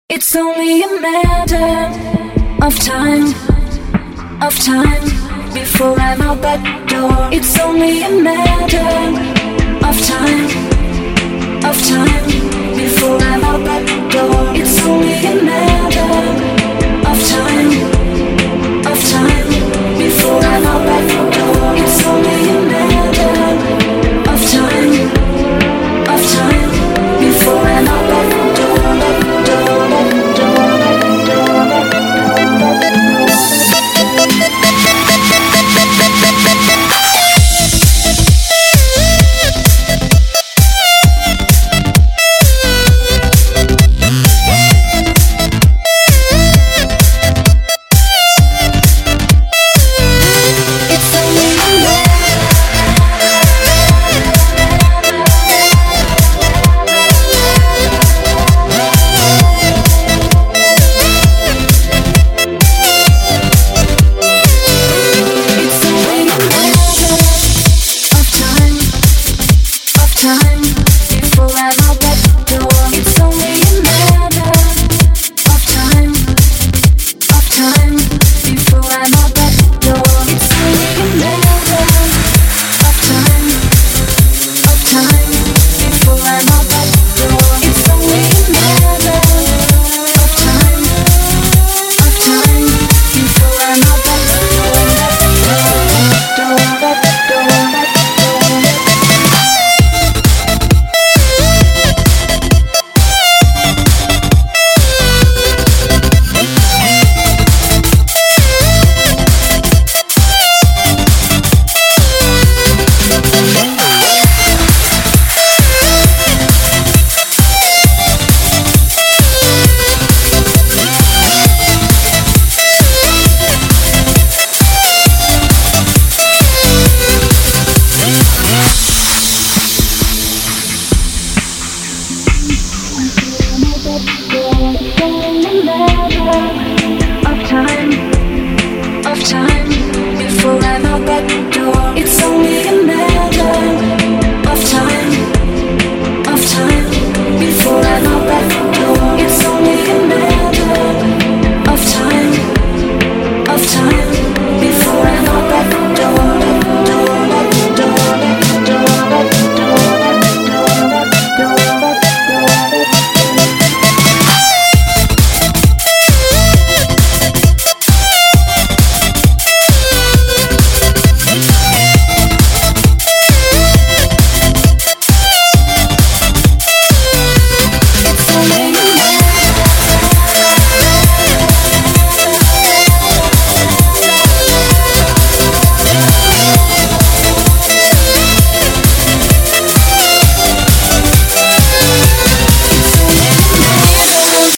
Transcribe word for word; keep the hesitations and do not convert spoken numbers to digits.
It's only a matter of time, of time before I'm out that door. It's only a matter of time, of time before I'm out that door. It's only a matter of time, of time before I'm out that door. It's only a matter of time, of time before I'm out that door. Of time before I'm out that door. It's only a